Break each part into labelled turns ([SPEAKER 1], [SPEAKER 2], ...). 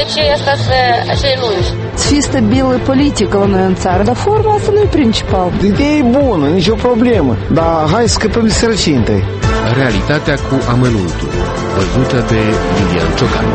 [SPEAKER 1] vecii ăsta să-i lungi.
[SPEAKER 2] Să fie stabilă politică la noi în țară, dar forma asta nu e principal.
[SPEAKER 3] Ideea e bună, nicio problemă, dar hai să scăpăm de sărăcie întâi.
[SPEAKER 4] Realitatea cu amănuntul, văzută de Lilian Ciocan.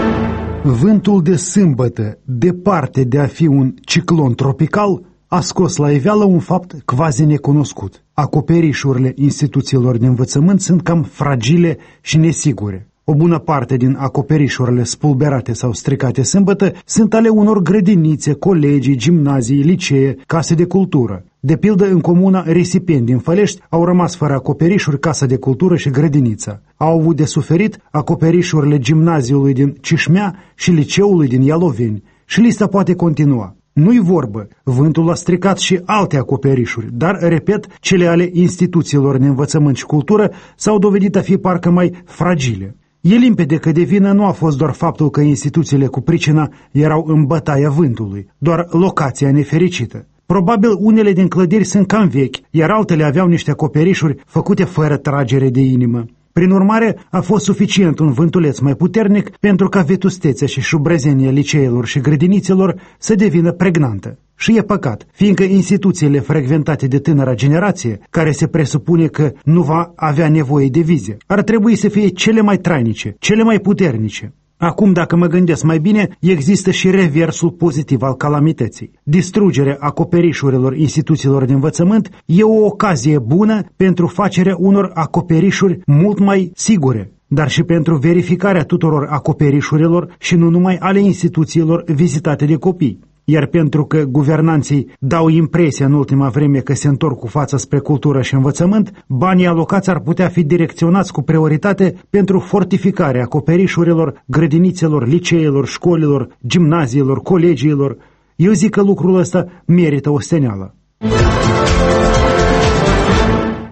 [SPEAKER 5] Vântul de sâmbătă, departe de a fi un ciclon tropical, a scos la iveală un fapt quasi necunoscut. Acoperișurile instituțiilor de învățământ sunt cam fragile și nesigure. O bună parte din acoperișurile spulberate sau stricate sâmbătă sunt ale unor grădinițe, colegii, gimnazii, licee, case de cultură. De pildă, în comuna Risipeni din Fălești au rămas fără acoperișuri casa de cultură și grădinița. Au avut de suferit acoperișurile gimnaziului din Cișmea și liceului din Ialoveni. Și lista poate continua. Nu-i vorbă, vântul a stricat și alte acoperișuri, dar, repet, cele ale instituțiilor de învățământ și cultură s-au dovedit a fi parcă mai fragile. E limpede că de vină nu a fost doar faptul că instituțiile cu pricina erau în bătaia vântului, doar locația nefericită. Probabil unele din clădiri sunt cam vechi, iar altele aveau niște acoperișuri făcute fără tragere de inimă. Prin urmare, a fost suficient un vântuleț mai puternic pentru ca vetustețea și șubrezenia liceelor și grădinițelor să devină pregnantă. Și e păcat, fiindcă instituțiile frecventate de tânăra generație, care se presupune că nu va avea nevoie de vize, ar trebui să fie cele mai trainice, cele mai puternice. Acum, dacă mă gândesc mai bine, există și reversul pozitiv al calamității. Distrugerea acoperișurilor instituțiilor de învățământ e o ocazie bună pentru facerea unor acoperișuri mult mai sigure, dar și pentru verificarea tuturor acoperișurilor și nu numai ale instituțiilor vizitate de copii. Iar pentru că guvernanții dau impresia în ultima vreme că se întorc cu fața spre cultură și învățământ, banii alocați ar putea fi direcționați cu prioritate pentru fortificarea acoperișurilor, grădinițelor, liceelor, școlilor, gimnaziilor, colegiilor. Eu zic că lucrul ăsta merită osteneală.